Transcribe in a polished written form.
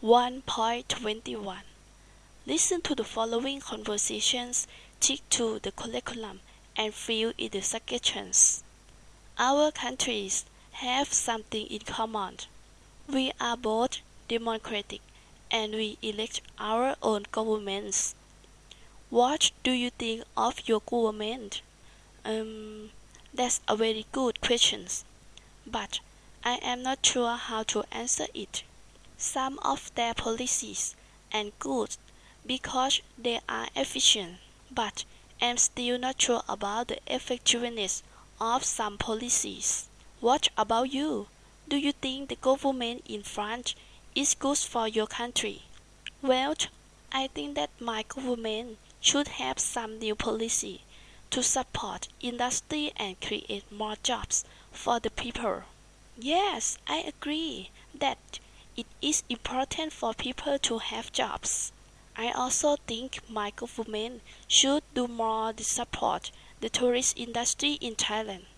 1.21 Listen to the following conversations, stick to the curriculum, and fill in the suggestions. Our countries have something in common. We are both democratic and we elect our own governments. What do you think of your government? That's a very good question, but I am not sure how to answer it. Some of their policies are good because they are efficient, but I'm still not sure about the effectiveness of some policies. What about you? Do you think the government in France is good for your country? Well, I think that my government should have some new policy to support industry and create more jobs for the people. Yes, I agree that it is important for people to have jobs. I also think my government should do more to support the tourist industry in Thailand.